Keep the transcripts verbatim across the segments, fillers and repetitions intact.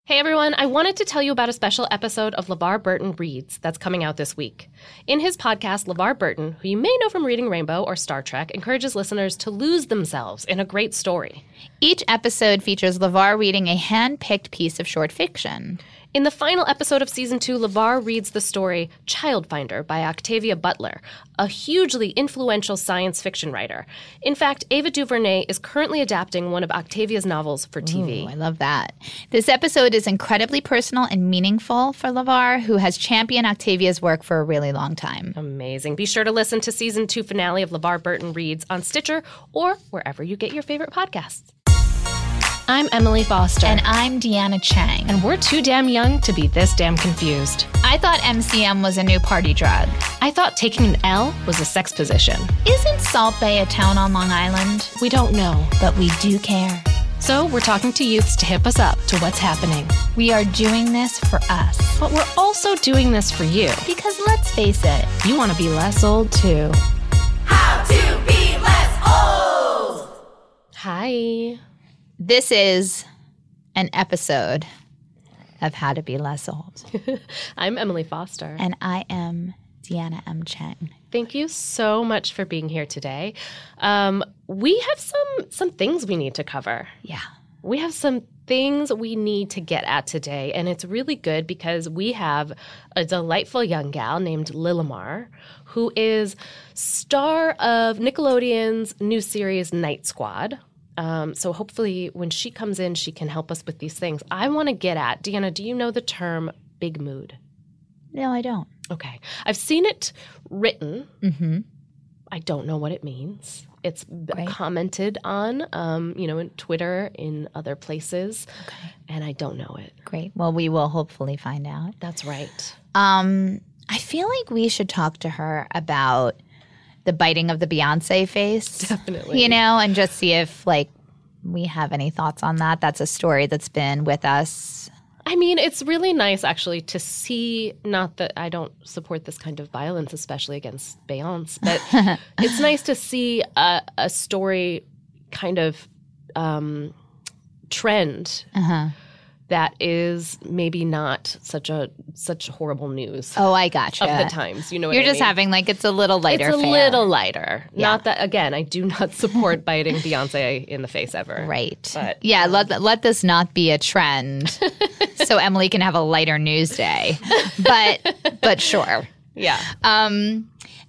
Hey everyone, I wanted to tell you about a special episode of LeVar Burton Reads that's coming out this week. In his podcast, LeVar Burton, who you may know from Reading Rainbow or Star Trek, encourages listeners to lose themselves in a great story. Each episode features LeVar reading a hand-picked piece of short fiction. In the final episode of Season two, LeVar reads the story Childfinder by Octavia Butler, a hugely influential science fiction writer. In fact, Ava DuVernay is currently adapting one of Octavia's novels for T V. Ooh, I love that. This episode is incredibly personal and meaningful for LeVar, who has championed Octavia's work for a really long time. Amazing. Be sure to listen to Season two finale of LeVar Burton Reads on Stitcher or wherever you get your favorite podcasts. I'm Emily Foster. And I'm Deanna Chang. And we're too damn young to be this damn confused. I thought M C M was a new party drug. I thought taking an L was a sex position. Isn't Salt Bay a town on Long Island? We don't know. But we do care. So we're talking to youths to hip us up to what's happening. We are doing this for us. But we're also doing this for you. Because let's face it, you want to be less old too. How to be less old! Hi. This is an episode of How to Be Less Old. I'm Emily Foster. And I am Deanna M. Chang. Thank you so much for being here today. Um, we have some some things we need to cover. Yeah. We have some things we need to get at today, and it's really good because we have a delightful young gal named Lilimar, who is star of Nickelodeon's new series Night Squad. Um, so hopefully when she comes in, she can help us with these things. I want to get at, Deanna, do you know the term big mood? No, I don't. Okay. I've seen it written. Mm-hmm. I don't know what it means. It's Great. commented on, um, you know, in Twitter, in other places, okay. and I don't know it. Great. Well, we will hopefully find out. That's right. Um, I feel like we should talk to her about the biting of the Beyonce face. Definitely. You know, and just see if, like, we have any thoughts on that. That's a story that's been with us. I mean, it's really nice, actually, to see, not that I don't support this kind of violence, especially against Beyonce, but it's nice to see a, a story kind of um, trend Uh-huh. that is maybe not such a such horrible news. Oh, I gotcha. Of the times, you know what You're I just mean? having, like, it's a little lighter It's a fare. little lighter. Yeah. Not that, again, I do not support biting Beyonce in the face ever. Right. But, yeah, let, let this not be a trend so Emily can have a lighter news day. But, but sure. Yeah. Um,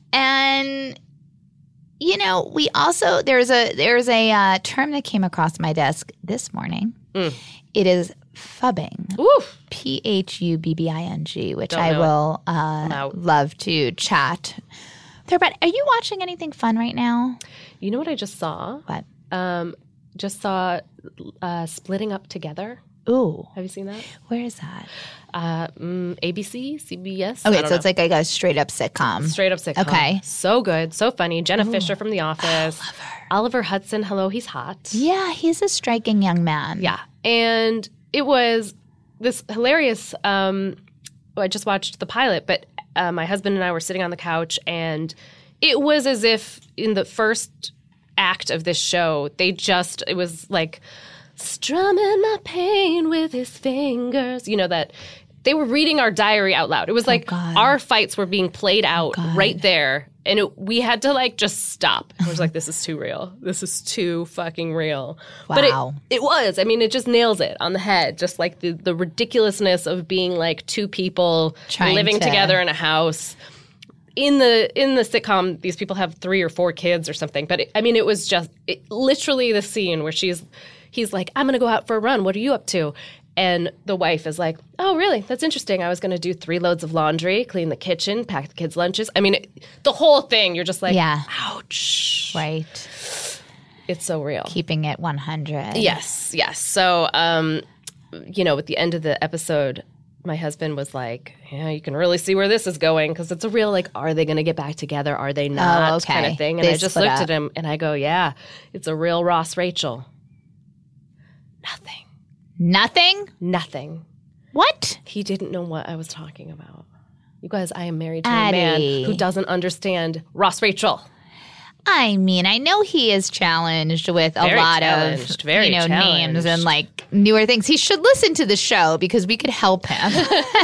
and, you know, we also, there's a, there's a uh, term that came across my desk this morning. Mm. It is phubbing. Ooh. P H U B B I N G, which Don't I know will uh, out. love to chat. There, but are you watching anything fun right now? You know what I just saw? What? Um, just saw uh, Splitting Up Together. Ooh. Have you seen that? Where is that? Uh, mm, A B C, C B S. Okay, so it's like a, a straight up sitcom. Straight up sitcom. Okay. So good, so funny. Jenna Ooh. Fisher from The Office. I love her. Oliver Hudson, hello, he's hot. Yeah, he's a striking young man. Yeah. And it was this hilarious, um, I just watched the pilot, but uh, my husband and I were sitting on the couch, and it was as if in the first act of this show, they just, it was like strumming my pain with his fingers. You know, that they were reading our diary out loud. It was like God. our fights were being played out God. right there. And it, we had to like just stop. I was like, this is too real. This is too fucking real. But Wow. it, it was. I mean, it just nails it on the head. Just like the, the ridiculousness of being like two people Trying living to- together in a house. In the in the sitcom, these people have three or four kids or something. But it, I mean, it was just it, literally the scene where she's, he's like, I'm going to go out for a run. What are you up to? And the wife is like, oh, really? That's interesting. I was going to do three loads of laundry, clean the kitchen, pack the kids' lunches. I mean, it, the whole thing, you're just like, Yeah. ouch. Right. It's so real. Keeping it one hundred. Yes, yes. So, um, you know, at the end of the episode, my husband was like, yeah, you can really see where this is going because it's a real, like, are they going to get back together? Are they not? Oh, okay. Kind of thing. And They I just split looked up. at him and I go, yeah, it's a real Ross Rachel. Nothing. Nothing? Nothing. What? He didn't know what I was talking about. You guys, I am married to Addie. a man who doesn't understand Ross Rachel. I mean, I know he is challenged with a Very lot challenged, of very you know challenged. names and like newer things. He should listen to the show because we could help him.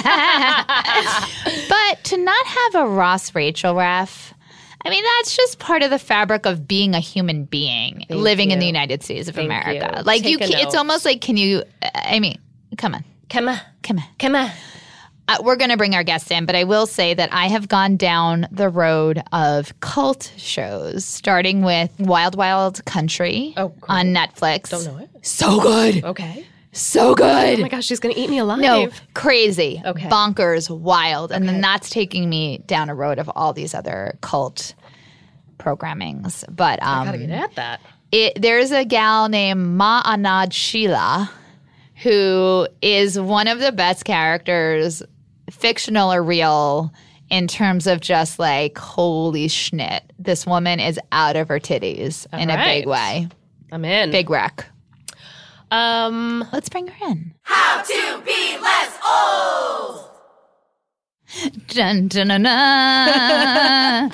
But to not have a Ross Rachel ref, I mean, that's just part of the fabric of being a human being living in you. the United States of Thank America. you. Like you, Take a ca- it's note. almost like, can you? I mean, come on, Come on. come on. Come on. Uh, we're going to bring our guest in, but I will say that I have gone down the road of cult shows, starting with Wild Wild Country Oh, cool. on Netflix. Don't know it. So good. Okay. So good. Oh my gosh, she's going to eat me alive. No, crazy. Okay. Bonkers, wild. And then Okay. that's taking me down a road of all these other cult programmings. But um, Gotta get at that. it, there's a gal named Ma Anad Sheila who is one of the best characters, fictional or real, in terms of just like, holy schnit. This woman is out of her titties in a big right. way. I'm in. Big wreck. Um, Let's bring her in. How to be less old. Dun, dun, dun, dun.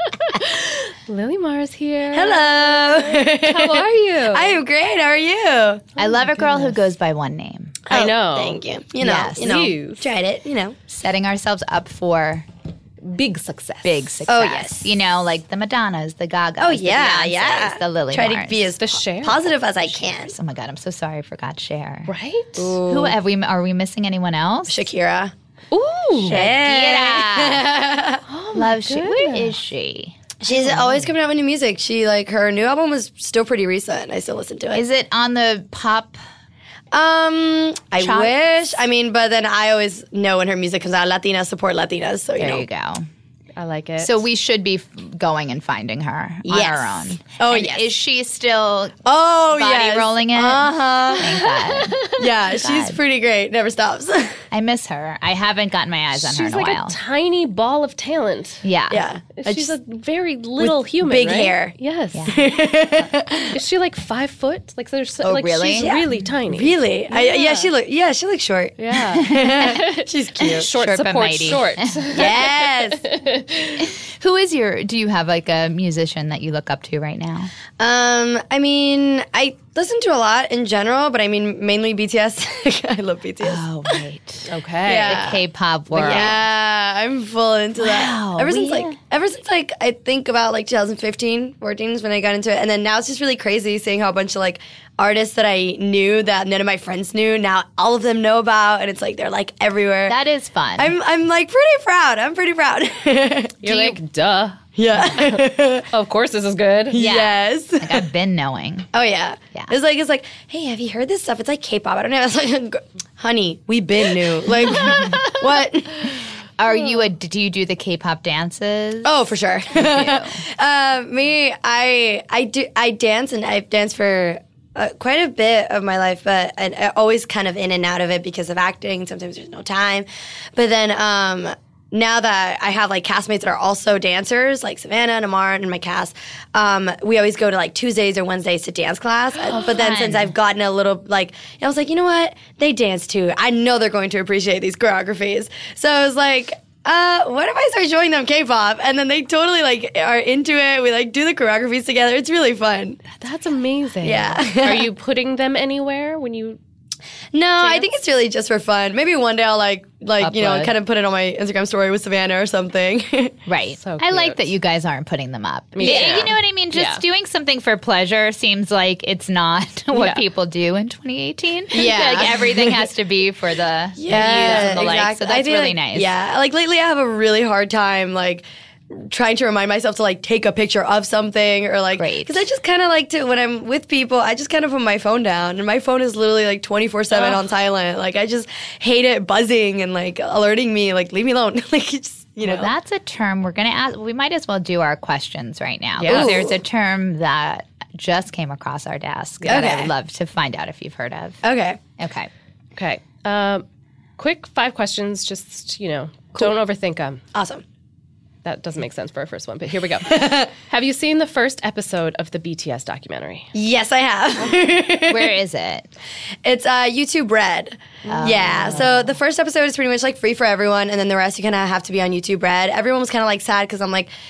Lily Mars here. Hello. How are you? I am great. How are you? I love a girl who goes by one name. I know. Thank you. You know, Yes. you know, Please. tried it. You know. Setting ourselves up for Big success. big success. Oh, yes. You know, like the Madonnas, the Gagas, Oh yeah, the Beyoncés, yeah. the Lily Try Mars. to be as The Cher. positive as I can. Oh my God, I'm so sorry I forgot Cher. Right? Who have we? Are we missing anyone else? Shakira. Ooh. Yeah. Love she. Where is she? She's always coming out with new music. She like her new album was still pretty recent. I still listen to it. Is it on the pop? Um, I Charts? wish. I mean, but then I always know when her music comes out, Latinas support Latinas. So you There know. you go. I like it. So we should be f- going and finding her on Yes. our own. Oh, And yes. Is she still Oh body yes. rolling it? Uh huh. Thank God. Yeah, she's pretty great. Never stops. I miss her. I haven't gotten my eyes on her she's in a like while. a tiny ball of talent. yeah. yeah. I She's just- a very little human, big right? hair. Yes. Is she like five foot? Like there's so, Oh, like really? she's Yeah. really tiny. Really? I, yeah, she look. Yeah, she looks short. Yeah. She's cute. Short, Short but support mighty. short. Yes. Who is your? Do you have like a musician that you look up to right now? Um, I mean, I listen to a lot in general, but I mean mainly B T S. I love B T S. Oh, right. Okay. Yeah. The K-pop world. Yeah, I'm full into Wow, that. Ever since we- like ever since like I think about like twenty fifteen, fourteen is when I got into it, and then now it's just really crazy seeing how a bunch of like artists that I knew that none of my friends knew now all of them know about, and it's like they're like everywhere. That is fun. I'm I'm like pretty proud. I'm pretty proud. You're Do you- like, duh. yeah. Of course this is good. Yeah. Yes. like I've been knowing. Oh yeah. Yeah. It's like it's like, hey, have you heard this stuff? It's like K-pop. I don't know. It's like, honey, we been new. Like, what? Are you a? Do you do the K-pop dances? Oh, for sure. uh, me, I I do I dance and I've danced for uh, quite a bit of my life, but I, I always kind of in and out of it because of acting. Sometimes there's no time, but then um, now that I have like castmates that are also dancers, like Savannah and Amar and my cast, um, we always go to like Tuesdays or Wednesdays to dance class. Uh, but then fun. since I've gotten a little like, I was like, you know what? They dance too. I know they're going to appreciate these choreographies. So I was like, uh, what if I start showing them K-pop? And then they totally like are into it. We like do the choreographies together. It's really fun. That's amazing. Yeah. Are you putting them anywhere when you No, I think it's really just for fun. Maybe one day I'll like like you know Upload. kind of put it on my Instagram story with Savannah or something. Right. So I like cute. that you guys aren't putting them up. Me Yeah, too. you know what I mean? Just Yeah. doing something for pleasure seems like it's not what Yeah. people do in twenty eighteen. Yeah. Like everything has to be for the views and the likes. So I that's feel really like- nice. Yeah, like lately I have a really hard time like trying to remind myself to like take a picture of something or like Great. because I just kind of like to when I'm with people I just kind of put my phone down and my phone is literally like twenty-four seven on silent. Like I just hate it buzzing and like alerting me like leave me alone. Like it's just you know Well, that's a term we're going to ask. We might as well do our questions right now. Yeah. Because Ooh. there's a term that just came across our desk that Okay. I'd love to find out if you've heard of. okay. Okay. Okay. Um, quick five questions. Just, you know, don't overthink them. Awesome. That doesn't make sense for our first one, but here we go. Have you seen the first episode of the B T S documentary? Yes, I have. Where is it? It's uh, YouTube Red. Yeah. So the first episode is pretty much like free for everyone, and then the rest you kind of have to be on YouTube Red. Everyone was kind of like sad because I'm like,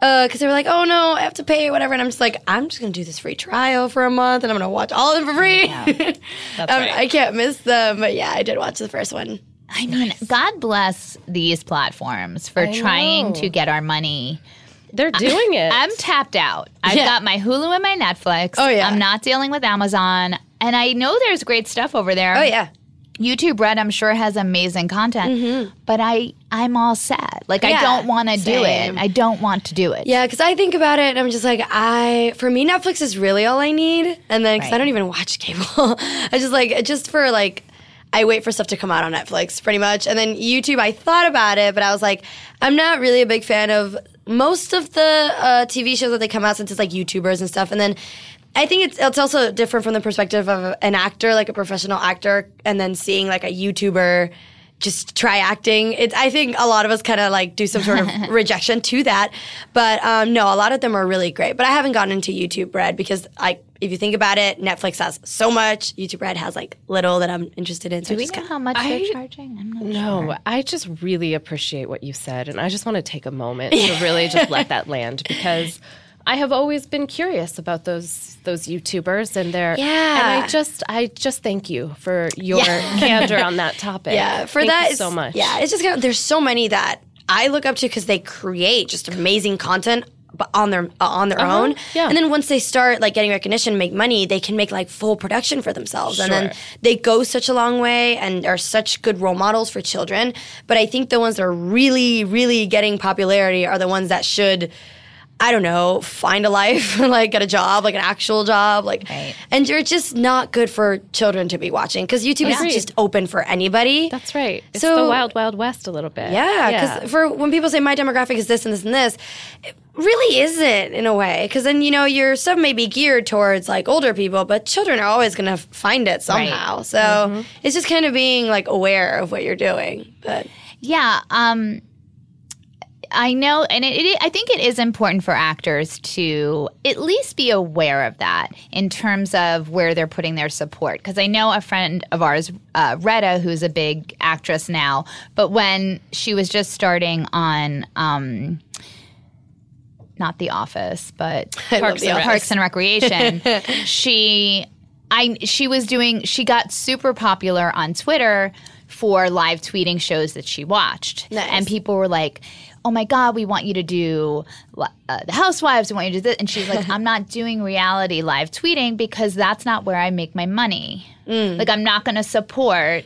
because they were like, oh no, I have to pay or whatever. And I'm just like, I'm just going to do this free trial for a month and I'm going to watch all of them for free. Yeah, that's um, right. I can't miss them. But yeah, I did watch the first one. I mean, God bless these platforms for I trying know. to get our money. They're doing it. I'm tapped out. I've Yeah. got my Hulu and my Netflix. Oh, yeah. I'm not dealing with Amazon. And I know there's great stuff over there. Oh, yeah. YouTube Red, I'm sure, has amazing content. But I, I'm all set. Like, I Yeah, don't want to do it. same. I don't want to do it. Yeah, because I think about it and I'm just like, I, for me, Netflix is really all I need. And then, because Right. I don't even watch cable. I just like, just for like, I wait for stuff to come out on Netflix pretty much. And then YouTube, I thought about it, but I was like, I'm not really a big fan of most of the uh, T V shows that they come out since it's like YouTubers and stuff. And then I think it's it's also different from the perspective of an actor, like a professional actor, and then seeing like a YouTuber just try acting. It's I think a lot of us kind of like do some sort of rejection to that. But um, no, a lot of them are really great. But I haven't gotten into YouTube Red because I, if you think about it, Netflix has so much. YouTube Red has like little that I'm interested in. So Do I we just know kinda- how much I- they're charging? I'm not No, sure. I just really appreciate what you said, and I just want to take a moment to really just let that land because I have always been curious about those those YouTubers and their Yeah. and I just I just thank you for your candor on that topic. Yeah, for Thank that you it's- so much. Yeah, it's just kind of, there's so many that I look up to because they create just amazing content but on their uh, on their Uh-huh, own. yeah. And then once they start like getting recognition, make money, they can make like full production for themselves. And then Sure. they go such a long way and are such good role models for children. But I think the ones that are really, really getting popularity are the ones that should, I don't know, find a life, like get a job, like an actual job, like, Right. and you're just not good for children to be watching because YouTube Agreed. is just open for anybody. That's right. It's So- the wild, wild west a little bit. Yeah, because for when people say my demographic is this and this and this, it really isn't in a way. Because then you know your stuff may be geared towards like older people, but children are always going to find it somehow. So Mm-hmm. it's just kind of being like aware of what you're doing. But Yeah, um, I know, and it, it, I think it is important for actors to at least be aware of that in terms of where they're putting their support. Because I know a friend of ours, uh, Retta, who's a big actress now, but when she was just starting on, um, not The Office, but I love Parks, The and, Office. Parks and Recreation, she, I, she was doing, she got super popular on Twitter for live tweeting shows that she watched. Nice. And people were like, oh my God, we want you to do uh, The Housewives, we want you to do this. And she's like, I'm not doing reality live tweeting because that's not where I make my money. Mm. Like, I'm not going to support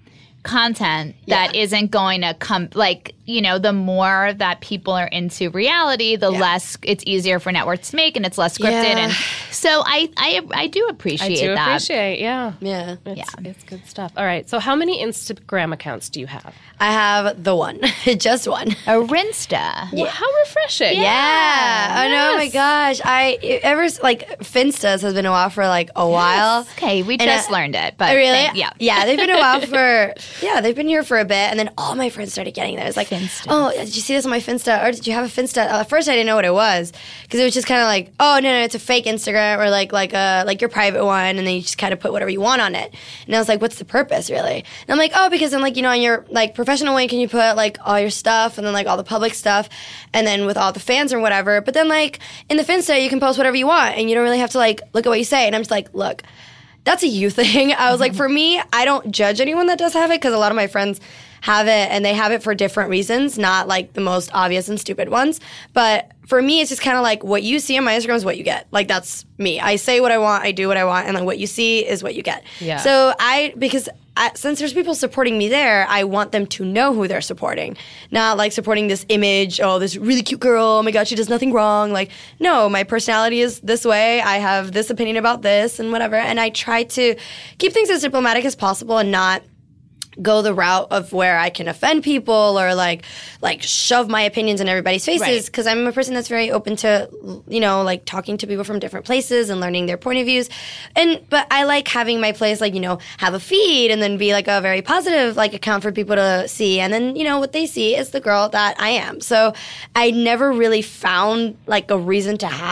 content that Yeah. isn't going to come, like, you know, the more that people are into reality, the Yeah. less it's easier for networks to make and it's less scripted. Yeah. And so I, I, I do I appreciate do that. appreciate, yeah. yeah, It's, Yeah. it's good stuff. All right. So, how many Instagram accounts do you have? I have the one, just one. A Rinsta. Well, how refreshing. Yeah. Oh no, my Yes. gosh. I ever like Finstas has been a while for like a while. Okay, we And, just uh, learned it, but Oh, really? thank- yeah. Yeah, they've been a while for, yeah, they've been here for a bit. And then all my friends started getting those. Like, Finsta. oh, did you see this on my Finsta? Or did you have a Finsta? Uh, at first, I didn't know what it was because it was just kind of like, oh, no, no, it's a fake Instagram or like like a, like your private one. And then you just kind of put whatever you want on it. And I was like, what's the purpose, really? And I'm like, oh, because then, like, you know, on your like professional one, can you put like all your stuff and then like all the public stuff and then with all the fans or whatever. But then, like, in the Finsta, you can post whatever you want and you don't really have to like look at what you say. And I'm just like, look, that's a you thing. I was like, for me, I don't judge anyone that does have it because a lot of my friends have it and they have it for different reasons, not like the most obvious and stupid ones. But for me, it's just kind of like what you see on my Instagram is what you get. Like, that's me. I say what I want, I do what I want, and then what you see is what you get. Yeah. So I, because I, since there's people supporting me there, I want them to know who they're supporting. Not like supporting this image, oh, this really cute girl, oh my God, she does nothing wrong. Like, no, my personality is this way. I have this opinion about this and whatever. And I try to keep things as diplomatic as possible and not go the route of where I can offend people or like like shove my opinions in everybody's faces Right. because I'm a person that's very open to, you know, like talking to people from different places and learning their point of views. And but I like having my place like, you know, have a feed and then be like a very positive like account for people to see. And then, you know, what they see is the girl that I am. So I never really found like a reason to have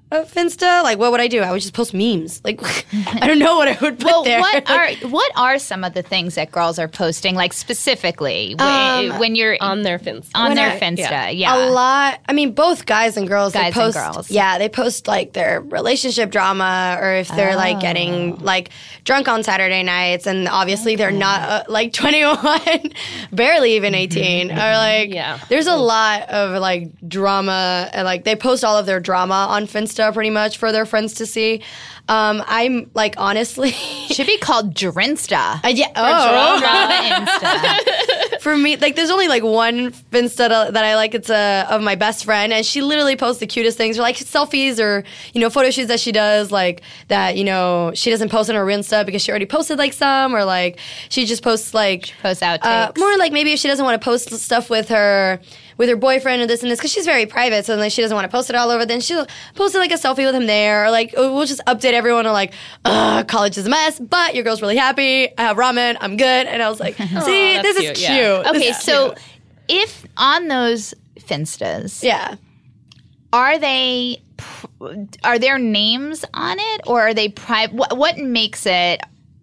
a Finsta, like what would I do? I would just post memes. Like I don't know what I would put Well, there. what are what are some of the things that girls are posting, like specifically when, Um, when you're On their Finsta. on when their I- Finsta? yeah. Yeah, A lot. I mean, both guys and girls. Guys they and post, girls. Yeah, they post like their relationship drama, or if they're like Oh. getting like drunk on Saturday nights, and obviously they're not uh, like twenty-one, barely even eighteen, or like Yeah. there's a lot of like drama, and like they post all of their drama on Finsta pretty much for their friends to see. Um, I'm like honestly, should be called Drinsta. I, yeah, oh. Drama Insta. For me, like, there's only like one Finsta that that I like. It's uh, of my best friend, and she literally posts the cutest things, or like selfies, or you know, photo shoots that she does, like that. You know, she doesn't post on her Insta because she already posted like some, or like she just posts like Posts outtakes. uh, more like maybe if she doesn't want to post stuff with her with her boyfriend or this and this, because she's very private, so like she doesn't want to post it all over. Then she'll post like a selfie with him there, or like we'll just update everyone on like, Ugh, college is a mess, but your girl's really happy. I have ramen. I'm good. And I was like, see, that's this is cute, cute. yeah. This Okay, is so cute. if on those Finstas, Yeah. are they are there names on it, or are they private? What, what makes it?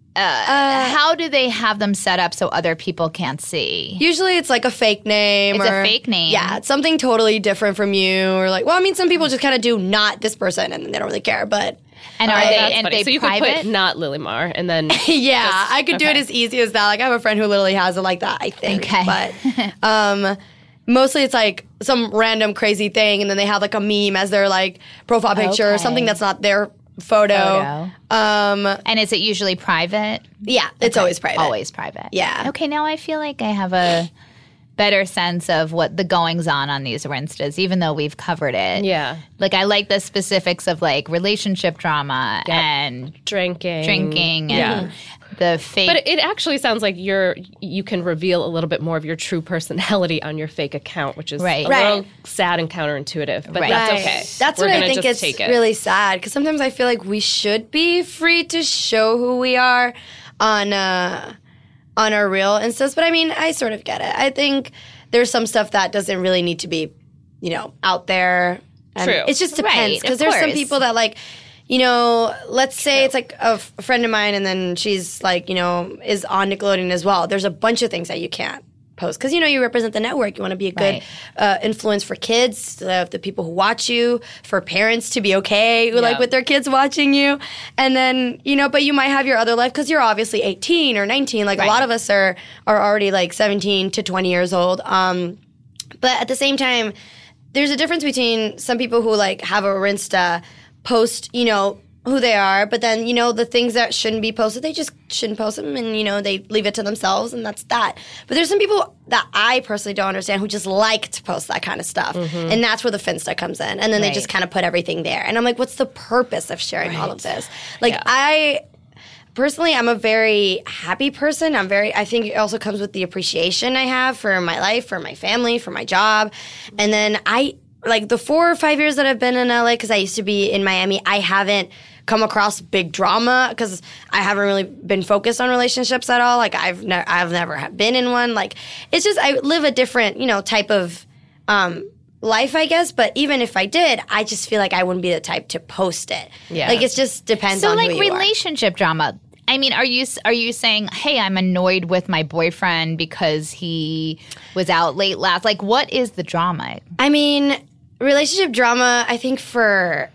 Uh, how do they have them set up so other people can't see? Usually it's like a fake name. It's a or- fake name. Yeah, it's something totally different from you. Or like, well, I mean, some people just kind of do not this person and they don't really care. But And are Uh, they That's and funny. they so you private? could put not Lily Mar, and then yeah, I could do it okay. as easy as that. Like, I have a friend who literally has it like that, I think. Okay. But um, mostly it's like some random crazy thing. And then they have like a meme as their like profile picture or Okay. something that's not their photo. Photo. Um, And is it usually private? yeah, it's always private. Always private. Yeah. Okay, now I feel like I have a better sense of what the goings on on these Rinstas, even though we've covered it. yeah, Like I like the specifics of like relationship drama Yep. and drinking, drinking yeah. and the fake. But it actually sounds like you're you can reveal a little bit more of your true personality on your fake account, which is Right. a Right. little sad and counterintuitive. But Right. that's Right. okay. That's We're what I gonna think just it's take it. really sad, because sometimes I feel like we should be free to show who we are on uh, on our real Instas. But I mean, I sort of get it. I think there's some stuff that doesn't really need to be, you know, out there. And True. It just Right, depends, of because there's some course. people that like, you know, let's say it's like a, f- a friend of mine, and then she's like, you know, is on Nickelodeon as well. There's a bunch of things that you can't post, because you know you represent the network. You want to be a good Right. uh, influence for kids, uh, the people who watch you, for parents to be okay like Yeah. with their kids watching you, and then you know, but you might have your other life because you're obviously eighteen or nineteen. Like Right. a lot of us are are already like seventeen to twenty years old. Um, but at the same time, there's a difference between some people who like have a Rinsta post, you know, who they are, but then, you know, the things that shouldn't be posted, they just shouldn't post them, and, you know, they leave it to themselves, and that's that. But there's some people that I personally don't understand who just like to post that kind of stuff, and that's where the Finsta comes in, and then they Right. just kind of put everything there. And I'm like, what's the purpose of sharing all of this? Like, I... Personally, I'm a very happy person. I'm very, I think it also comes with the appreciation I have for my life, for my family, for my job. And then I, like the four or five years that I've been in L A, because I used to be in Miami, I haven't come across big drama because I haven't really been focused on relationships at all. Like I've, ne- I've never ha- been in one. Like it's just, I live a different, you know, type of, um, life, I guess. But even if I did, I just feel like I wouldn't be the type to post it. Yeah. Like it just depends so on like who you are. relationship drama. I mean, are you are you saying, "Hey, I'm annoyed with my boyfriend because he was out late last"? Like, what is the drama? I mean, relationship drama, I think for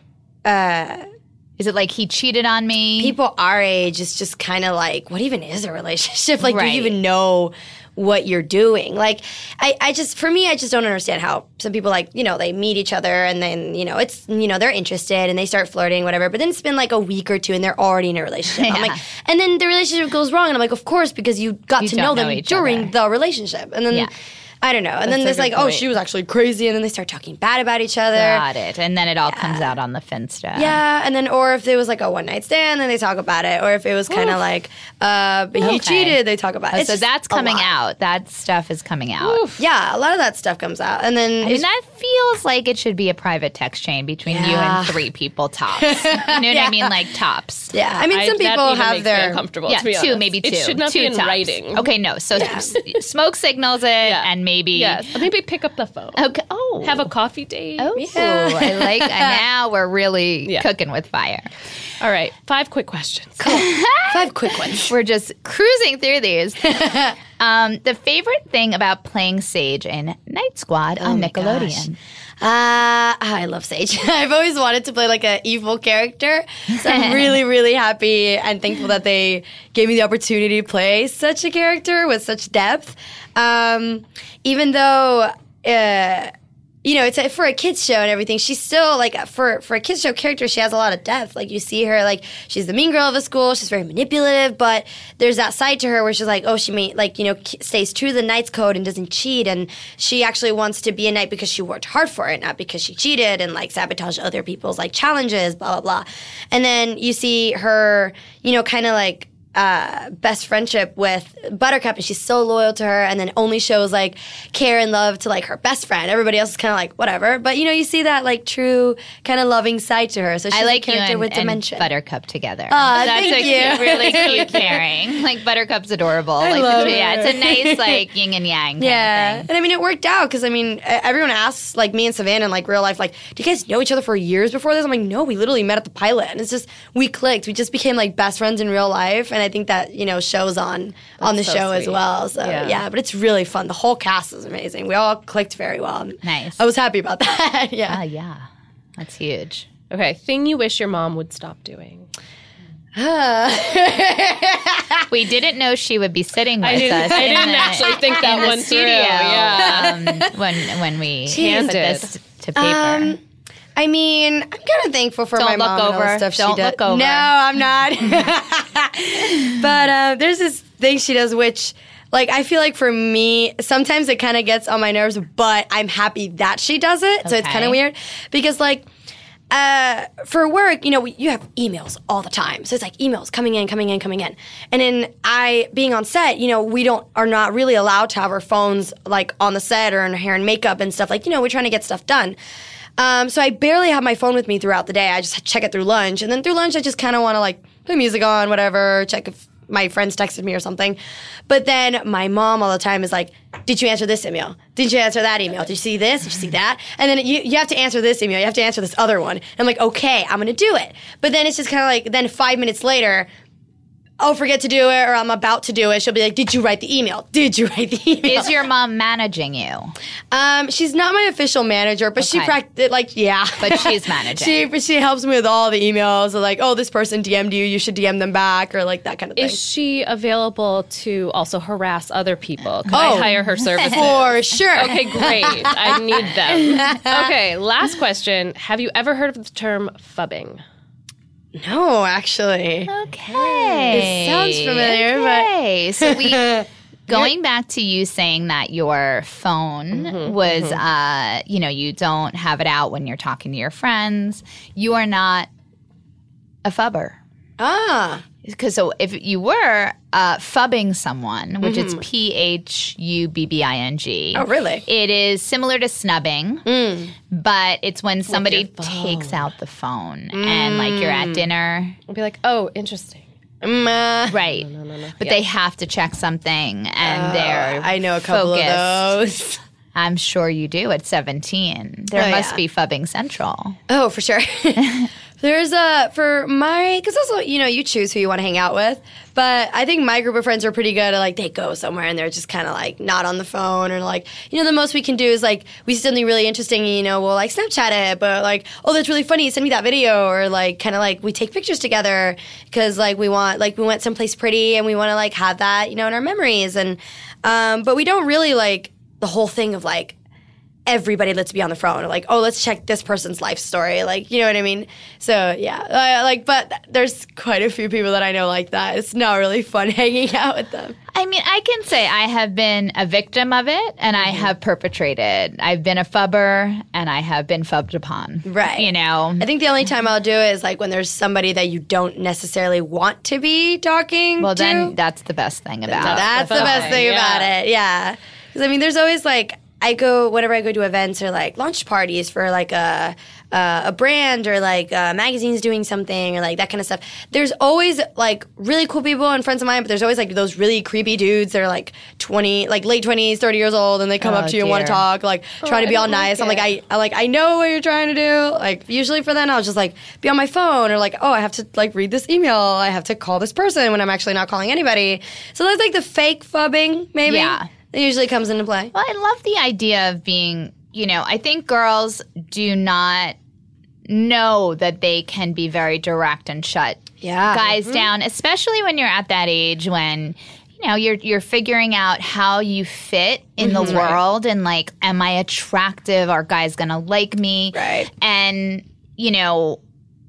Is it like he cheated on me? people our age, it's just kind of like, what even is a relationship? Like, do Right. you even know what you're doing? Like, I, I just, for me, I just don't understand how some people, like, you know, they meet each other and then, you know, it's, you know, they're interested and they start flirting, whatever. But then it's been like a week or two and they're already in a relationship. I'm Yeah. like, and then the relationship goes wrong. And I'm like, of course, because you got You to don't know know them each during other. the relationship. And then, Yeah. I don't know. And then That's there's a like, good oh, point. she was actually crazy. And then they start talking bad about each other. Got it. And then it all comes out on the Finsta. Yeah, and then or if it was like a one night stand, then they talk about it. Or if it was kind of like uh, but he Okay. cheated, they talk about it. Oh, It's so just that's a coming lot. out. That stuff is coming out. Yeah, a lot of that stuff comes out, and then I mean, it's- that feels like it should be a private text chain between you Yeah. and three people tops. You know what I mean? Like tops. yeah. I mean, I- some that people even have makes me their uncomfortable. Yeah, to be two, honest. maybe two. It should not two be in tops. writing. Okay, no. So s- smoke signals it and maybe. Yes. Maybe pick up the phone. Okay. Oh. Have a coffee date. Oh, I like. And now we're really Yeah. cooking with fire. All right. Five quick questions. Five quick ones. We're just cruising through these. um, the favorite thing about playing Sage in Night Squad on my Nickelodeon. Uh, I love Sage. I've always wanted to play like an evil character. So I'm really, really happy and thankful that they gave me the opportunity to play such a character with such depth. Um, even though, uh, you know, it's a, for a kids show and everything, she's still like, for, for a kids show character, she has a lot of depth. Like you see her, like she's the mean girl of the school. She's very manipulative, but there's that side to her where she's like, oh, she may, like, you know, stays true to the Knight's code and doesn't cheat. And she actually wants to be a knight because she worked hard for it, not because she cheated and like sabotaged other people's like challenges, blah, blah, blah. And then you see her, you know, kind of like, Uh, best friendship with Buttercup, and she's so loyal to her, and then only shows like care and love to like her best friend. Everybody else is kind of like whatever, but you know you see that like true kind of loving side to her. So she's I like a you character and, with and dimension. Buttercup together. Aw, That's thank a you. cute, really cute pairing. Like Buttercup's adorable. I like love the two, yeah, her. it's a nice like yin and yang. Kind Yeah, of thing. and I mean it worked out because I mean e- everyone asks like me and Savannah in like real life like, do you guys know each other for years before this? I'm like, no, we literally met at the pilot, and it's just we clicked. We just became like best friends in real life, and I think that you know shows on on the so show as sweet. well. So Yeah. yeah. but it's really fun. The whole cast is amazing. We all clicked very well. Nice. I was happy about that. yeah. Oh yeah, that's huge. Okay. Thing you wish your mom would stop doing. We didn't know she would be sitting with didn't- us. I in didn't the- actually think that in the one through, studio. yeah. um, when when we Jeez. put this to paper. Um, I mean, I'm kind of thankful for Don't my look mom and all over. the stuff Don't she does. look over. No, I'm not. But uh, there's this thing she does, which, like, I feel like for me, sometimes it kind of gets on my nerves, but I'm happy that she does it. So it's Okay. kind of weird because, like, uh, for work, you know, we, you have emails all the time. So it's like emails coming in, coming in, coming in. And then I, being on set, you know, we don't, are not really allowed to have our phones like on the set or in hair and makeup and stuff. Like, you know, we're trying to get stuff done. Um, so I barely have my phone with me throughout the day. I just check it through lunch. And then through lunch, I just kind of want to like put music on, whatever, check if my friends texted me or something. But then my mom all the time is like, did you answer this email? Did you answer that email? Did you see this? Did you see that? And then you, you have to answer this email. You have to answer this other one. And I'm like, okay, I'm going to do it. But then it's just kind of like, then five minutes later, I'll forget to do it or I'm about to do it. She'll be like, did you write the email? Did you write the email? Is your mom managing you? Um, she's not my official manager, but she Okay. practiced, like, yeah. But she's managing. she but she helps me with all the emails, so like, oh, this person D M'd you, you should D M them back, or like that kind of thing. Is she available to also harass other people? Could Oh. I hire her services? For sure. Okay, great. I need them. Okay, last question. Have you ever heard of the term fubbing? No, actually. Okay. It sounds familiar, but- okay. So we going back to you saying that your phone was uh, you know, you don't have it out when you're talking to your friends. You are not a fubber. Ah. Because so if you were uh, phubbing someone, which is P H U B B I N G. Oh, really? It is similar to snubbing, but it's when somebody your phone. takes out the phone and like you're at dinner. I'll be like, oh, interesting. Mm, uh, Right. But they have to check something and they're I know a couple focused. of those. I'm sure you do at seventeen. There Oh, must yeah. be phubbing central. Oh, for sure. There's a, for my, because also, you know, you choose who you want to hang out with. But I think my group of friends are pretty good at, like, they go somewhere and they're just kind of, like, not on the phone. Or, like, you know, the most we can do is, like, we see something really interesting, you know, we'll, like, Snapchat it. But, like, oh, that's really funny. Send me that video. Or, like, kind of, like, we take pictures together because, like, we want, like, we went someplace pretty and we want to, like, have that, you know, in our memories. And, um, but we don't really, like, the whole thing of, like, everybody let's be on the phone, or like, oh, let's check this person's life story, like, you know what I mean? So yeah, uh, like, but there's quite a few people that I know like that. It's not really fun hanging out with them. I mean, I can say I have been a victim of it and I have perpetrated. I've been a phubber and I have been phubbed upon. Right. You know? I think the only time I'll do it is like when there's somebody that you don't necessarily want to be talking Well, to. then that's the best thing about it. That's the the best fun. thing Yeah. about it. Yeah. Because I mean, there's always like, I go, whenever I go to events or like launch parties for like a, uh, a brand or like uh, magazines doing something or like that kind of stuff, there's always like really cool people and friends of mine, but there's always like those really creepy dudes that are like twenty, like late twenties, thirty years old, and they come Oh, up to you and want to dear. talk, like trying to be I all don't like nice. I'm like, I, it. I like I know what you're trying to do. Like usually for then I'll just like be on my phone or like, oh, I have to like read this email. I have to call this person when I'm actually not calling anybody. So that's like the fake phubbing, maybe. Yeah. That usually comes into play. Well, I love the idea of being, you know, I think girls do not know that they can be very direct and shut Yeah. guys down, especially when you're at that age when, you know, you're you're figuring out how you fit in the world and like, am I attractive? Are guys gonna like me? Right. And, you know,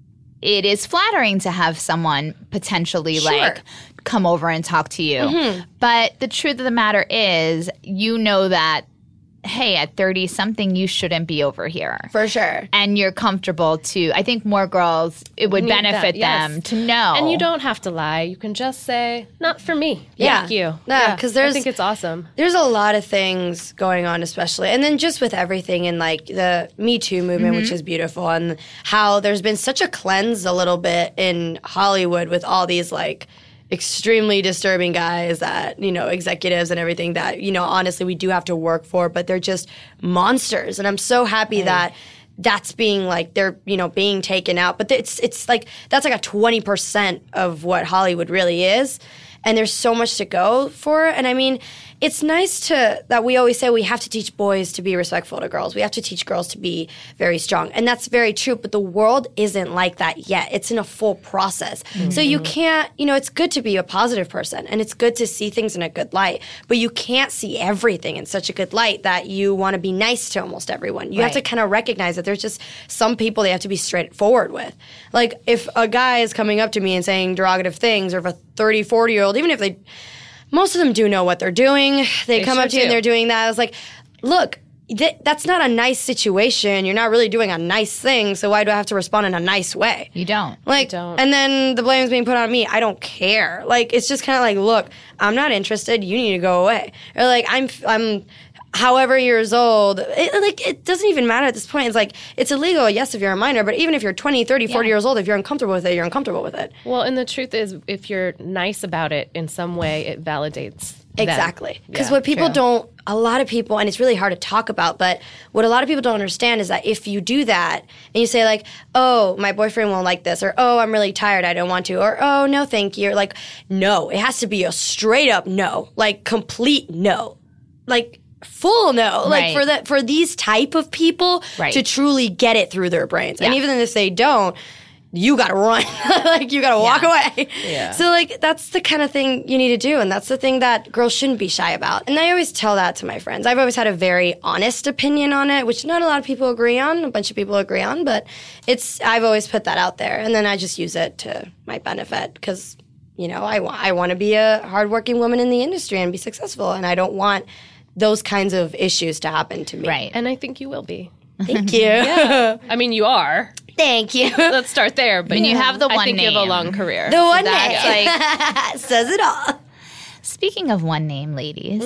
it is flattering to have someone potentially Sure. like come over and talk to you. But the truth of the matter is, you know that, hey, at thirty something, you shouldn't be over here. For sure. And you're comfortable to, I think more girls, it would Need that, benefit yes. them to know. And you don't have to lie. You can just say, not for me. Yeah. Thank you. Yeah, 'cause there's- I think it's awesome. There's a lot of things going on, especially, and then just with everything in like the Me Too movement, which is beautiful, and how there's been such a cleanse a little bit in Hollywood with all these like extremely disturbing guys that, you know, executives and everything that, you know, honestly we do have to work for, but they're just monsters. And I'm so happy that that's being like they're, you know, being taken out. But it's it's like that's like a twenty percent of what Hollywood really is. And there's so much to go for. And I mean, it's nice to that we always say we have to teach boys to be respectful to girls. We have to teach girls to be very strong. And that's very true. But the world isn't like that yet. It's in a full process. So you can't, you know, it's good to be a positive person and it's good to see things in a good light. But you can't see everything in such a good light that you want to be nice to almost everyone. You have to Right. kind of recognize that there's just some people they have to be straightforward with. Like if a guy is coming up to me and saying derogative things, or if a thirty, forty year old, even if they, most of them do know what they're doing. They, come sure up to you and do. they're doing that. I was like, look, th- that's not a nice situation. You're not really doing a nice thing. So why do I have to respond in a nice way? You don't. Like, don't. and then the blame is being put on me. I don't care. Like, it's just kind of like, look, I'm not interested. You need to go away. Or like, I'm, I'm, however years old. It, like, it doesn't even matter at this point. It's like, it's illegal, yes, if you're a minor, but even if you're twenty, thirty, forty Yeah. years old, if you're uncomfortable with it, you're uncomfortable with it. Well, and the truth is, if you're nice about it in some way, it validates them. Exactly. Because Yeah, what people true. don't, a lot of people, and it's really hard to talk about, but what a lot of people don't understand is that if you do that and you say, like, oh, my boyfriend won't like this, or oh, I'm really tired, I don't want to, or oh, no, thank you, or like, no, it has to be a straight up no, like complete no. Like, full no, like Right. for that for these type of people Right. to truly get it through their brains. And Yeah. even if they don't, you gotta run. Like you gotta walk away. Yeah. So like that's the kind of thing you need to do, and that's the thing that girls shouldn't be shy about. And I always tell that to my friends. I've always had a very honest opinion on it, which not a lot of people agree on, a bunch of people agree on, but it's I've always put that out there, and then I just use it to my benefit because you know I, wa- I want to be a hardworking woman in the industry and be successful, and I don't want those kinds of issues to happen to me. Right. And I think you will be. Thank you. I mean, you are. Thank you. Let's start there. But mean, you have the I one think you have a name. long career. The one That's name like, says it all. speaking of one name, ladies.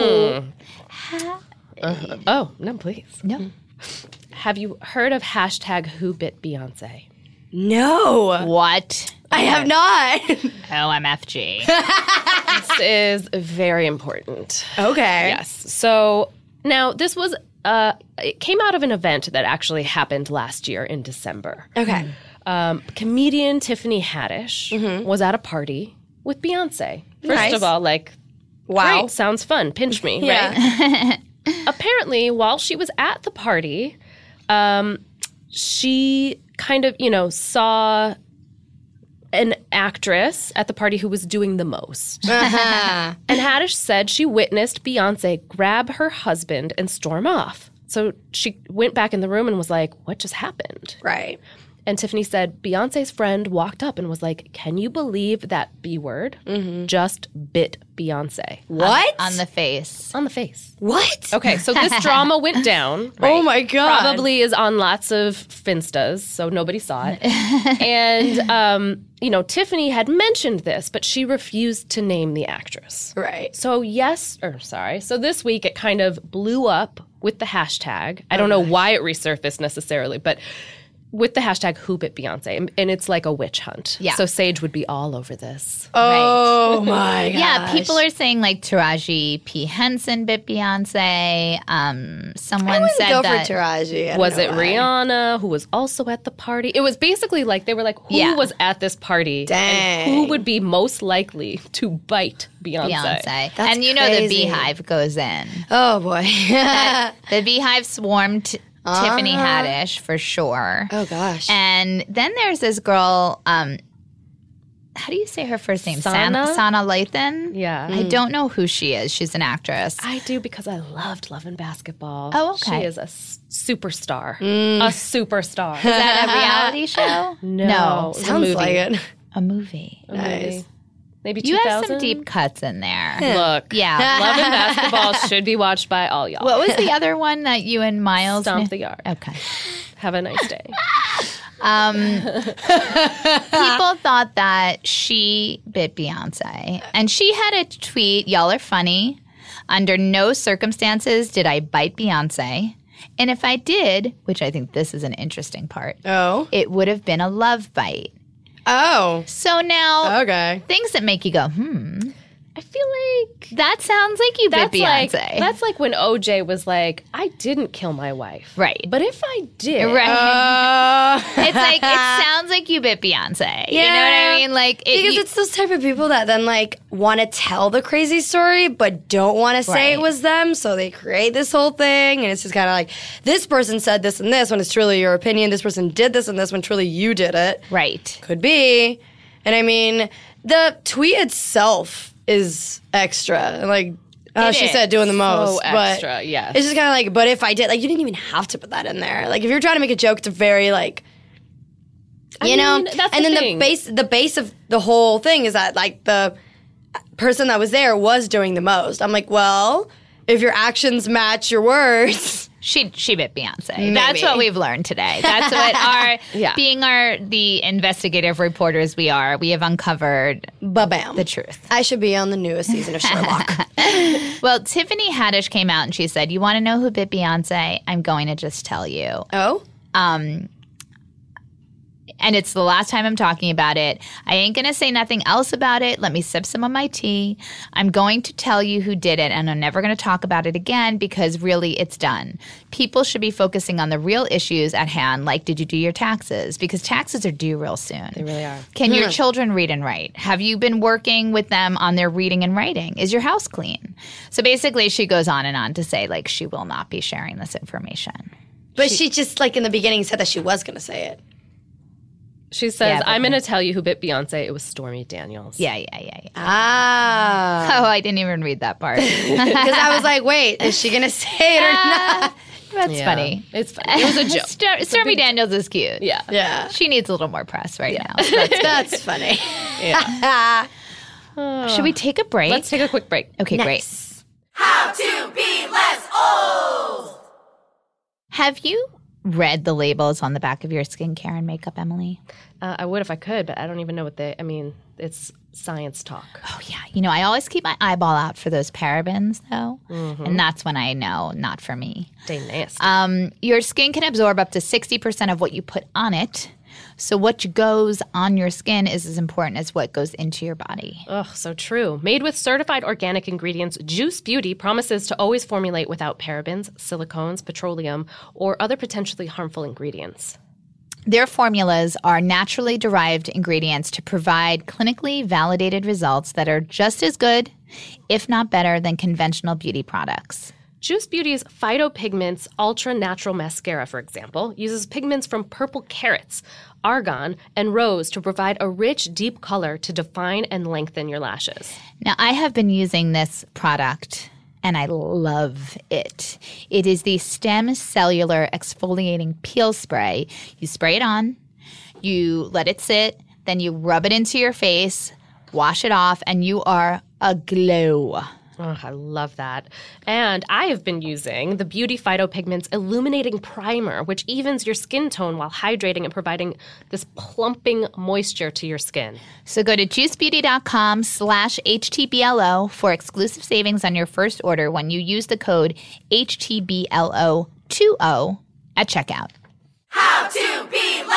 Oh, no, please. No. Have you heard of hashtag Who Bit Beyonce? No, What? I have not. O M F G. This is very important. Okay. Yes. So now this was, uh, it came out of an event that actually happened last year in December. Okay. Um, comedian Tiffany Haddish was at a party with Beyonce. First Nice. of all, like, Wow. great, sounds fun. Pinch me, Yeah. right? Apparently, while she was at the party, um, she kind of, you know, saw an actress at the party who was doing the most. Uh-huh. And Haddish said she witnessed Beyonce grab her husband and storm off. So she went back in the room and was like, what just happened? Right. And Tiffany said Beyonce's friend walked up and was like, can you believe that B word just bit Beyonce What? On the face. on the face? what? Okay, so this drama went down. Oh my god. Probably is on lots of Finstas, so nobody saw it. And, um, you know, Tiffany had mentioned this, but she refused to name the actress. Right. So yes, or sorry. So this week it kind of blew up with the hashtag. I don't know why it resurfaced necessarily, but with the hashtag Who Bit Beyonce, and, and it's like a witch hunt. Yeah. So Sage would be all over this. Oh my gosh. Yeah, people are saying like Taraji P. Henson bit Beyonce. Um, someone I wouldn't said go that for Taraji. I don't Was know it why. Rihanna who was also at the party? It was basically like they were like, who Yeah. was at this party? Dang. And who would be most likely to bite Beyonce? Beyonce. That's and you know the crazy. Beehive goes in. Oh boy. The Beehive swarmed t- Tiffany Haddish for sure. oh gosh. And then there's this girl, um, how do you say her first name? Sana? Sana, Sana Lathan? Yeah. I don't know who she is. She's an actress. I do because I loved Love and Basketball. Oh, okay. She is a s- superstar. A superstar. Is that a reality show? No. No. It was a Sounds movie. like it. A movie. A movie. Nice. Maybe two You thousand. have some deep cuts in there. Look. Yeah. Love and Basketball should be watched by all y'all. What was the other one that you and Miles Stomp knew? the Yard. Okay. Have a nice day. Um, people thought that she bit Beyonce. And she had a tweet, y'all are funny. Under no circumstances did I bite Beyonce. And if I did, which I think this is an interesting part, Oh. it would have been a love bite. Oh. So now, Okay. things that make you go, hmm, I feel like that sounds like you that's bit like Beyonce. that's like when O J was like, I didn't kill my wife. Right. But if I did, right. Uh, It's like, it sounds like you bit Beyonce. You know what I Yeah. mean? Like, it, because you- it's those type of people that then like want to tell the crazy story but don't want to say Right. it was them, so they create this whole thing, and it's just kind of like this person said this and this when it's truly your opinion. This person did this and this when truly you did it. right. Could be. And I mean, the tweet itself is extra. Like, oh, It she is. said doing the most. So but extra, yes. It's just kind of like, but if I did, like, you didn't even have to put that in there. Like, if you're trying to make a joke, it's a very, like, you I know? mean, that's and the then thing. the base, the base of the whole thing is that, like, the person that was there was doing the most. I'm like, well, if your actions match your words. She she bit Beyonce. Maybe. That's what we've learned today. That's what our Yeah. being our the investigative reporters we are. We have uncovered Ba-bam. the truth. I should be on the newest season of Sherlock. Well, Tiffany Haddish came out and she said, "You want to know who bit Beyonce? I'm going to just tell you." Oh? Um, and it's the last time I'm talking about it. I ain't going to say nothing else about it. Let me sip some of my tea. I'm going to tell you who did it, and I'm never going to talk about it again because really it's done. People should be focusing on the real issues at hand, like did you do your taxes? Because taxes are due real soon. They really are. Can your children read and write? Have you been working with them on their reading and writing? Is your house clean? So basically, she goes on and on to say, like, she will not be sharing this information. But she just, like, in the beginning said that she was going to say it. She says, Yeah, but I'm going to tell you who bit Beyonce. It was Stormy Daniels. Yeah, yeah, yeah, yeah. Ah. Oh, I didn't even read that part. Because I was like, wait, is she going to say it or not? That's Yeah. funny. It's funny. It was a joke. Stor- Stormy Daniels is cute. Yeah. Yeah. She needs a little more press right now. That's, that's funny. Should we take a break? Let's take a quick break. okay, great. How to be less old. Have you read the labels on the back of your skincare and makeup, Emily? Uh, I would if I could, but I don't even know what they, I mean, it's science talk. Oh, yeah. You know, I always keep my eyeball out for those parabens, though. And that's when I know, not for me. They nasty. Um, your skin can absorb up to sixty percent of what you put on it. So what goes on your skin is as important as what goes into your body. Ugh, so true. Made with certified organic ingredients, Juice Beauty promises to always formulate without parabens, silicones, petroleum, or other potentially harmful ingredients. Their formulas are naturally derived ingredients to provide clinically validated results that are just as good, if not better, than conventional beauty products. Juice Beauty's Phytopigments Ultra Natural Mascara, for example, uses pigments from purple carrots, argan, and rose to provide a rich, deep color to define and lengthen your lashes. Now, I have been using this product and I love it. It is the Stem Cellular Exfoliating Peel Spray. You spray it on, you let it sit, then you rub it into your face, wash it off, and you are aglow. Oh, I love that. And I have been using the Beauty Phytopigments Illuminating Primer, which evens your skin tone while hydrating and providing this plumping moisture to your skin. So go to juicebeauty.com slash HTBLO for exclusive savings on your first order when you use the code H T B L O twenty at checkout. How to be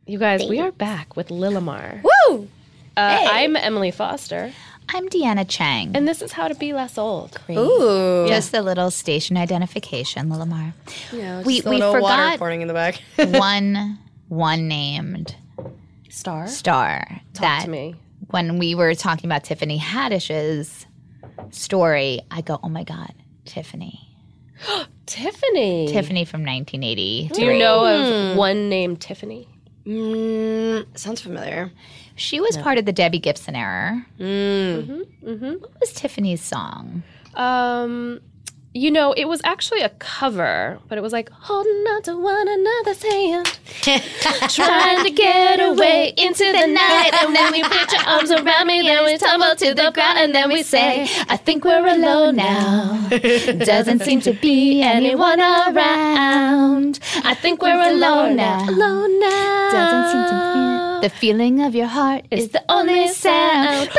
You guys, we are back with Lilimar. Woo! Uh, Hey. I'm Emily Foster, I'm Deanna Chang. and this is How to Be Less Old. Ooh. Just a little station identification, Lilimar. Yeah, We- just a we little water forgot- pouring in the back. one, one named Star? star Talk that to me. when we were talking about Tiffany Haddish's story, I go, oh my God, Tiffany. Tiffany. Tiffany from nineteen eighty. Do you know of one named Tiffany? mm, sounds familiar. She was part of the Debbie Gibson era. Mm. What was Tiffany's song? Um, you know, it was actually a cover, but it was like holding on to one another's hand, trying to get away into the night, and then we put your arms around me, then we tumble to the ground, and then we say, I think we're alone now. Doesn't seem to be anyone around. I think we're alone now. Alone now. Doesn't seem to be. The feeling of your heart is It's the only sound.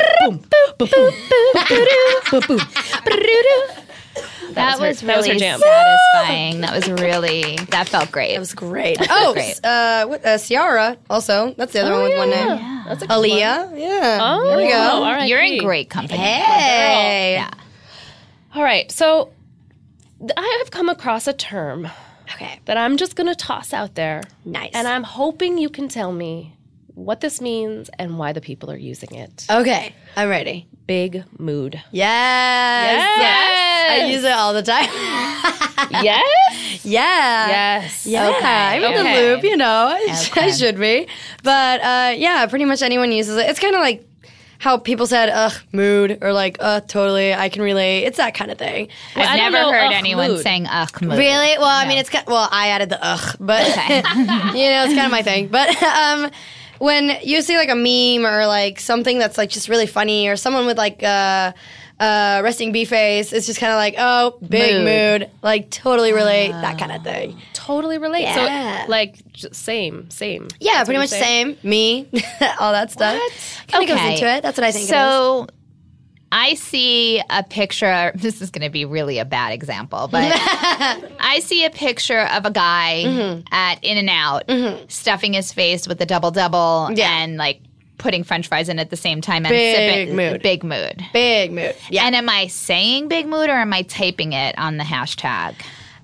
That was her- was that was her really jam. satisfying. That was really, that felt great. That was great. Oh, great. s- uh, what, uh, Ciara also. That's the other one with one name. That's a good Aaliyah. Yeah. Oh, there we go. all right. You're in great company. Hey. Yeah. All right, so th- I have come across a term Okay. that I'm just going to toss out there. Nice. And I'm hoping you can tell me what this means and why the people are using it. Okay. I'm ready. Big mood. Yes. Yes. I use it all the time. Yes? yeah. Yes. Yeah, Okay, I'm in okay. the loop, you know. I, Okay. I should be. But uh, yeah, pretty much anyone uses it. It's kind of like how people said, ugh, mood, or like, uh, totally, I can relate. It's that kind of thing. I I've don't never know, heard ugh, anyone mood. saying ugh mood. Really? Well, I mean, it's kind well, I added the ugh, but you know, it's kind of my thing. But um, when you see like a meme or like something that's like just really funny, or someone with like uh, uh, resting bee face, it's just kind of like, oh, big mood. Mood. like totally relate, that kind of thing. Totally relate. Yeah. So, like, j- same, same. Yeah, That's pretty what much you're saying? same. Me, all that stuff. Kind of goes into it. That's what I think. it is. So I see a picture. This is going to be really a bad example, but I see a picture of a guy Mm-hmm. at In-N-Out stuffing his face with a double double Yeah. and like putting French fries in at the same time and Big sipping. mood. Big mood. Big mood. Yeah. And am I saying big mood or am I typing it on the hashtag?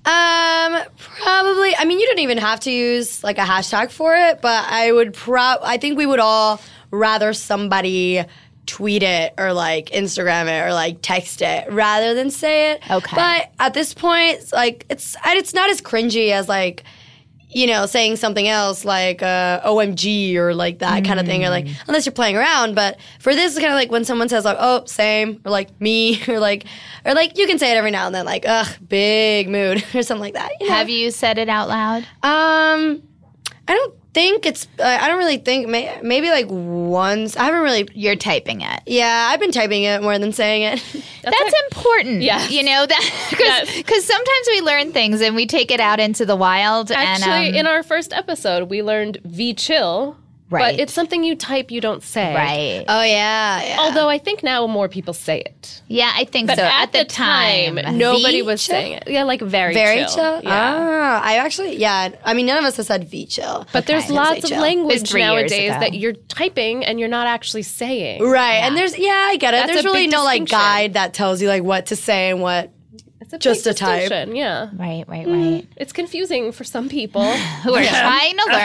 Um, probably. I mean, you don't even have to use like a hashtag for it, but I would pro. I think we would all rather somebody tweet it or like Instagram it or like text it rather than say it. Okay. But at this point, it's like it's and it's not as cringy as like, you know, saying something else like uh, O M G or like that kind of thing, or like unless you're playing around. But for this, it's kind of like when someone says like, "Oh, same," or like me, or like, or like you can say it every now and then, like, "Ugh, big mood," or something like that. You know? Have you said it out loud? Um, I don't think it's. Uh, I don't really think. May, maybe like once. I haven't really. You're typing it. Yeah, I've been typing it more than saying it. That's important. Yes. You know, that because Yes. sometimes we learn things and we take it out into the wild. Actually, and, um, in our first episode, we learned V chill. Right. But it's something you type, you don't say. right. Oh yeah, yeah. Although I think now more people say it. Yeah, I think But so. at, the time, nobody was chill? saying it. Yeah, like very, very chill. chill. Yeah. Ah, I actually, yeah. I mean, none of us have said V chill. But there's Okay. lots Say of chill. language It's three years nowadays ago. that you're typing and you're not actually saying. Right, and there's yeah, I get it. That's there's a really big no like distinction. guide that tells you like what to say and what. It's a Just big a type. distinction, Yeah. Right, right, right. It's confusing for some people. Who are trying to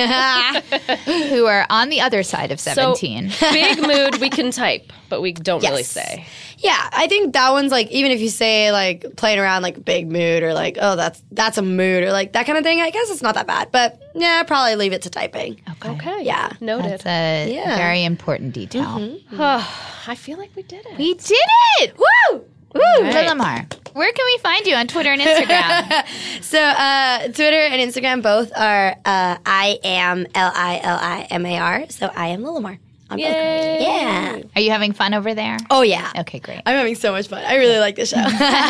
learn, who are on the other side of So seventeen. big mood we can type, but we don't really Yes. say. Yeah, I think that one's like even if you say like playing around like big mood or like oh that's that's a mood or like that kind of thing. I guess it's not that bad, but yeah, probably leave it to typing. Okay. Yeah. Noted. That's a Yeah. very important detail. I feel like we did it. We did it! Woo! Woo! Lilimar, where can we find you on Twitter and Instagram? So uh, Twitter and Instagram both are uh, I am L I L I M A R. So I am Lilimar. On both. Yay. Yeah. Are you having fun over there? Oh yeah. Okay, great. I'm having so much fun. I really like this show.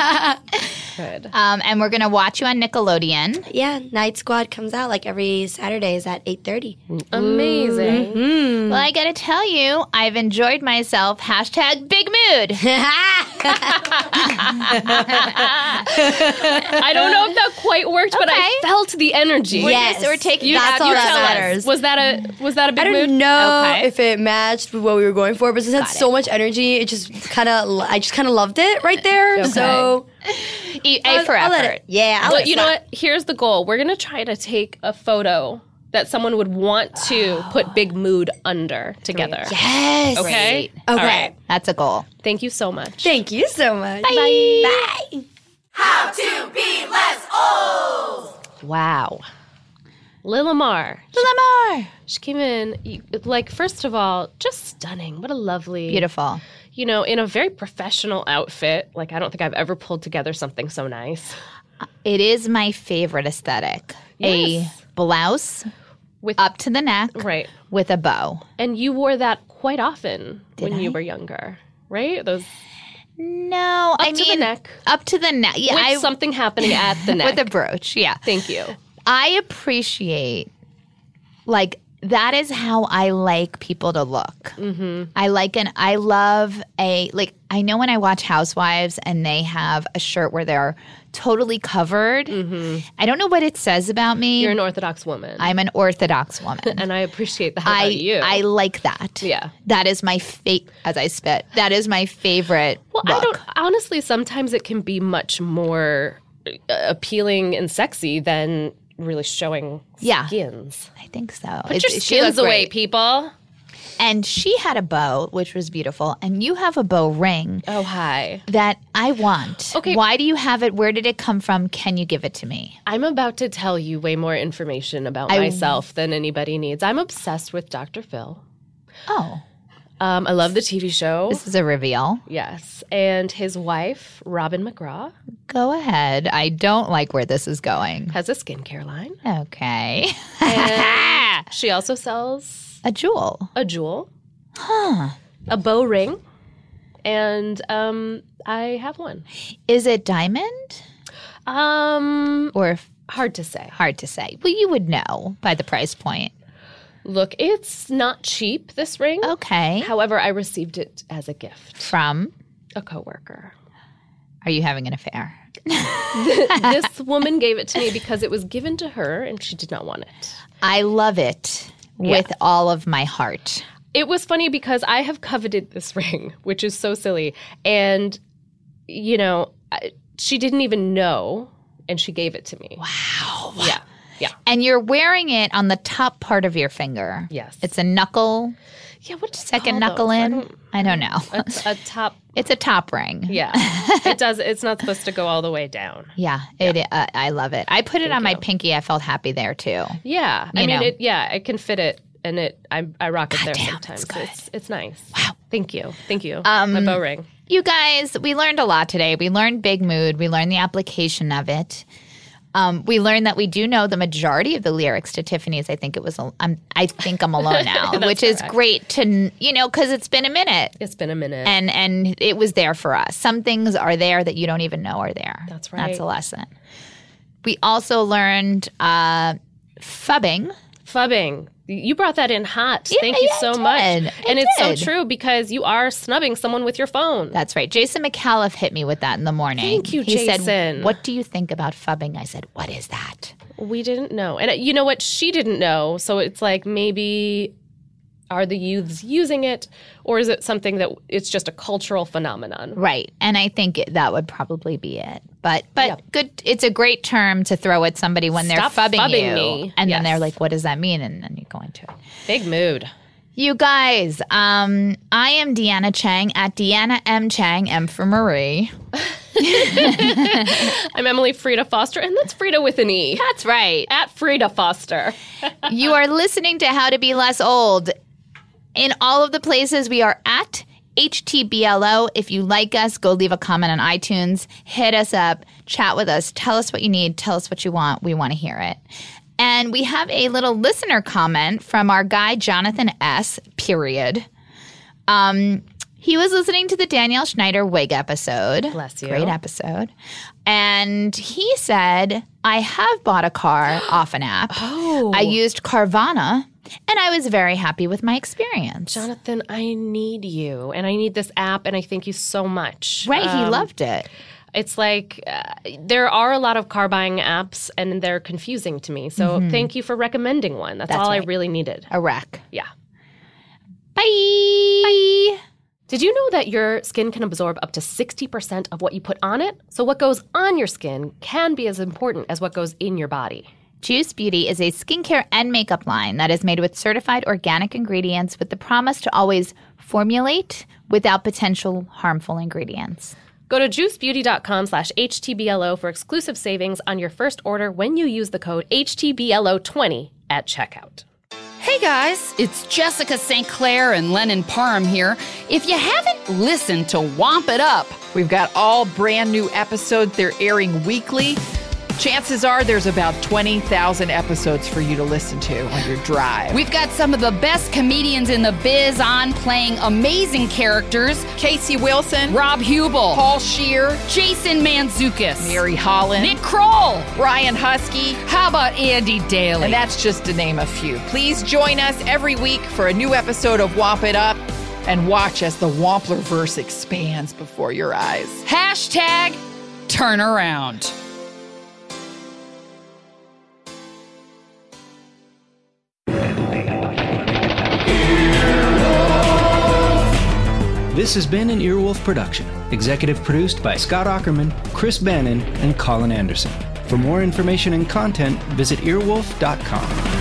Good. Um, and we're going to watch you on Nickelodeon. yeah, Night Squad comes out like every Saturdays at eight thirty. Amazing. Well, I got to tell you, I've enjoyed myself. Hashtag big mood. I don't know if that quite worked, but I Okay. felt the energy. Yes. We're taking That's all You that tell us. matters. Was that a was that a big I don't mood? know Okay. if it matched with what we were going for, but since it had Got so much energy, it just kind of, I just kind of loved it right there. So E- A for I'll let effort. it, yeah. I'll Well, let it you know slide. what? Here's the goal. We're gonna try to take a photo that someone would want to put big mood under together. Yes. Okay. Okay. All right. That's a goal. Thank you so much. Thank you so much. Bye. Bye. How to be less old. Wow. Lil Lamar. Lamar. She came in, you- like, first of all, just stunning. What a lovely, Beautiful. you know, in a very professional outfit. Like, I don't think I've ever pulled together something so nice. It is my favorite aesthetic. Yes. A blouse With up to the neck right, with a bow. and you wore that quite often when I? you were younger, right? Those No, up I to mean the neck up to the neck. Yeah, with I, something happening at the neck. with a brooch. Yeah, Thank you. I appreciate like that is how I like people to look. Mm-hmm. I like an I love a like I know when I watch Housewives and they have a shirt where they're totally covered. Mm-hmm. I don't know what it says about me. You're an Orthodox woman, I'm an Orthodox woman. and I appreciate that I about you. I like that. Yeah. That is my fa- as I spit. That is my favorite. well, I look. don't honestly. Sometimes it can be much more uh, appealing and sexy than really showing Yeah. skins. I think so. Put It's- your she skins looked away, great. people. And she had a bow, which was beautiful, and you have a bow ring Oh, hi. that I want. Okay. Why do you have it? Where did it come from? Can you give it to me? I'm about to tell you way more information about I- myself than anybody needs. I'm obsessed with Doctor Phil. Oh, Um, I love the T V show. this is a reveal. Yes. And his wife, Robin McGraw, Go ahead. I don't like where this is going. has a skincare line. Okay. And she also sells A jewel. a jewel, a bow ring, and um, I have one. Is it diamond Um, or f- hard to say. hard to say? Well, you would know by the price point. Look, it's not cheap, this ring. Okay. However, I received it as a gift. From? A coworker. Are you having an affair? This woman gave it to me because it was given to her and she did not want it. I love it with all of my heart. It was funny because I have coveted this ring, which is so silly. And, you know, I, she didn't even know, and she gave it to me. Wow. Yeah. Yeah. And you're wearing it on the top part of your finger. Yes. It's a knuckle, Yeah. What do you second call knuckle those? I in. don't- I don't know. A, a top. It's a top ring. Yeah. It does. It's not supposed to go all the way down. Yeah, it. Uh, I love it. I put it on my you. pinky. I felt happy there too. Yeah. I You mean, know. it. Yeah. I can fit it, and it. I. I rock it there damn, sometimes. that's good. It's. It's nice. Wow. Thank you. Thank you. Um, My bow ring. You guys, we learned a lot today. We learned big mood. We learned the application of it. Um, we learned that we do know the majority of the lyrics to Tiffany's. I think it was. I'm. I think I'm alone now, That's which is correct. great to n- you know because it's been a minute. It's been a minute. and and it was there for us. Some things are there that you don't even know are there. That's That's right. a lesson. We also learned uh, fubbing. Fubbing. You brought that in hot. Yeah, Thank you yeah, so I did. much. I And it's did. so true because you are snubbing someone with your phone. That's right. Jason McAuliffe hit me with that in the morning. Thank you, he Jason. said, "What do you think about fubbing?" I said, "What is that?" We didn't know. And uh, you know what? She didn't know. So it's like maybe are the youths using it, or is it something that it's just a cultural phenomenon? Right. And I think it, that would probably be it. But but Yeah. good. It's a great term to throw at somebody when Stop they're fubbing, fubbing you, me. and then Yes. they're like, "What does that mean?" And then you go into it. Big mood. You guys, um, I am Deanna Chang at Deanna M. Chang, M for Marie. I'm Emily Frida Foster, and that's Frida with an E. That's right. At Frida Foster. You are listening to How to Be Less Old. In all of the places we are at H T B L O. If you like us, go leave a comment on iTunes. Hit us up. Chat with us. Tell us what you need. Tell us what you want. We want to hear it. And we have a little listener comment from our guy, Jonathan S., period. Um, he was listening to the Danielle Schneider wig episode. Bless you. Great episode. And he said, I have bought a car off an app. Oh. I used Carvana And I was very happy with my experience. Jonathan, I need you, and I need this app, and I thank you so much. Right, he Um, loved it. It's like uh, there are a lot of car buying apps, and they're confusing to me. So thank you for recommending one. That's, That's all I right. really needed. A wreck. Yeah. Bye. Did you know that your skin can absorb up to sixty percent of what you put on it? So what goes on your skin can be as important as what goes in your body. Juice Beauty is a skincare and makeup line that is made with certified organic ingredients with the promise to always formulate without potential harmful ingredients. Go to juicebeauty.com slash HTBLO for exclusive savings on your first order when you use the code H T B L O twenty at checkout. Hey guys, it's Jessica Saint Clair and Lennon Parham here. If you haven't listened to Womp It Up, We've got all brand new episodes. They're airing weekly. Chances are there's about twenty thousand episodes for you to listen to on your drive. we've got some of the best comedians in the biz on playing amazing characters. Casey Wilson, Rob Hubel, Paul Scheer, Jason Mantzoukas, Mary Holland, Nick Kroll. Brian Husky, How about Andy Daly? and that's just to name a few. Please join us every week for a new episode of Womp It Up and watch as the Wamplerverse expands before your eyes. Hashtag turn around. This has been an Earwolf production, executive produced by Scott Ackerman, Chris Bannon, and Colin Anderson. For more information and content, visit earwolf dot com.